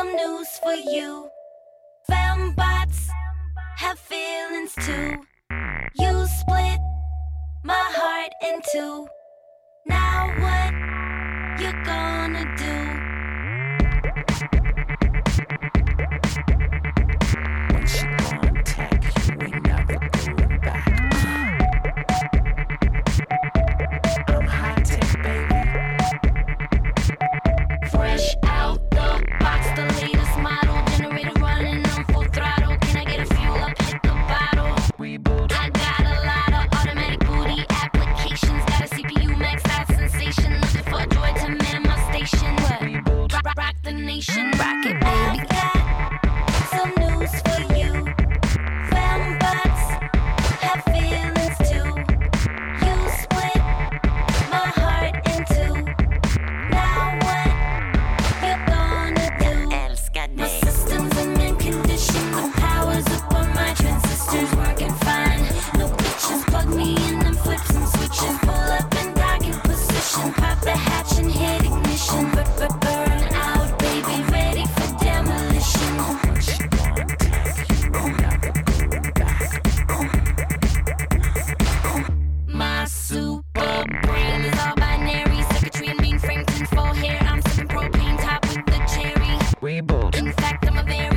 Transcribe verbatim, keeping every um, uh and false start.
some news for you. Fembots have feelings too. You split my heart in two. Now what you gonna do? When she contact you, we never going back. I'm high tech, baby. Fresh out the box, the latest model. Generator running on full throttle. Can I get a fuel up? Hit the bottle. Reboot. I got a lot of automatic booty applications. Got a C P U maxed out sensation. Looking for a droid to man my station. What? Reboot. Rock, rock, rock the nation. Rock it, baby. I got some news for you. Fembots have feelings too. You split my heart in two. Now what you gonna do? My system's in mint condition. The power's up on my transistors working fine. No glitches, plug me in and flip some switches. Pull up in docking position. Pop the hatch and hit ignition. But but burn out, baby, ready for demolition. When she contact you, we never going back. My super brain is all binary. Circuitry and mainframe, tinfoil hair. I'm sipping propane top with the cherry. Reboot. In fact, I'm a very